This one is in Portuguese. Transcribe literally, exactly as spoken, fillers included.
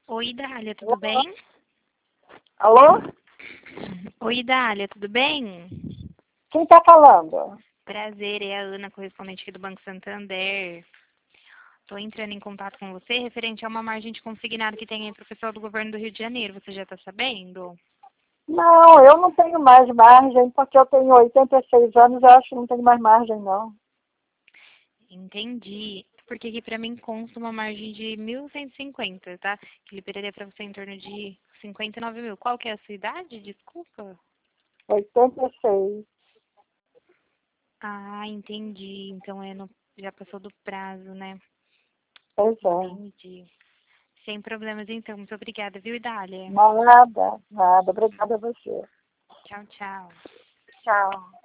Oi, Dália, tudo bem? Alô? Oi, Dália, tudo bem? Quem está falando? Prazer, é a Ana, correspondente aqui do Banco Santander. Estou entrando em contato com você referente a uma margem de consignado que tem aí para o pessoal do governo do Rio de Janeiro. Você já está sabendo? Não, eu não tenho mais margem, porque eu tenho oitenta e seis anos, eu acho que não tenho mais margem, não. Entendi. Porque aqui para mim consta uma margem de mil cento e cinquenta, tá? Que liberaria para você em torno de cinquenta e nove mil. Qual que é a sua idade? Desculpa. Oitenta e seis. Ah, entendi. Então é no... já passou do prazo, né? Pois é. Entendi. Sem problemas, então. Muito obrigada, viu, Idália? Nada, nada. Obrigada a você. Tchau, tchau. Tchau.